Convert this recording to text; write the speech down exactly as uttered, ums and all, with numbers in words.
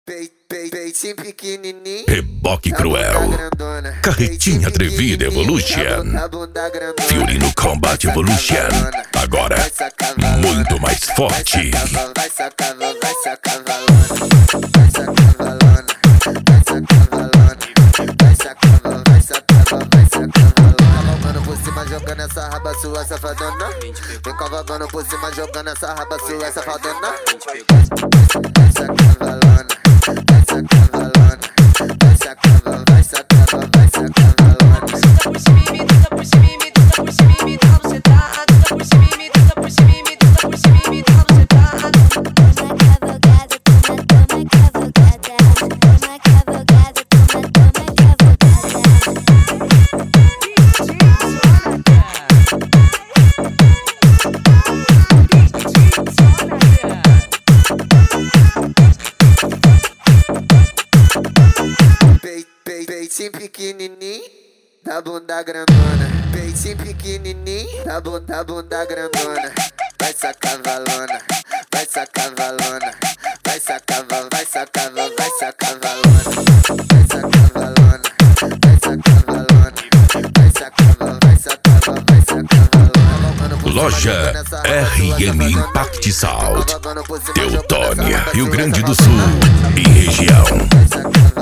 Peitinho pequenininho, Reboque Cruel, Carretinha Atrevida Evolution, Fiorino Combat Evolution, agora muito mais forte. Vai se acavalando, vai se acavalando, vai se acavalando, vai se acavalando, vai se acavalando, vai se acavalando, vai se acavalando. Cavalgando por cima, jogando essa raba sua safadona. Vem cavalgando por cima, jogando essa raba sua safadona. Vai se acavalando, vai se acavalando, vai se acavalando, vai se acavalando, vai se acavalando. Tuda por cima, me tuda por cima, me tuda por cima, me dá você tá. Tuda por cima, me tuda por cima, me tuda por cima, me dá você tá. Toma cavalgada, toma, toma cavalgada, toma cavalgada, toma, toma Peitinho pequenininho, da bunda grandona. Peitinho pequenininho, da bunda, bunda grandona. Vai se acavalona, vai se acavalona, vai se acavalona, vai se acavalona, vai se acavalona, vai se acavalona, vai se acavalona, vai se acavalona, vai se acavalona, vai se acavalona. Loja R M Impact Sound, Teutônia, Rio Grande do Sul e região.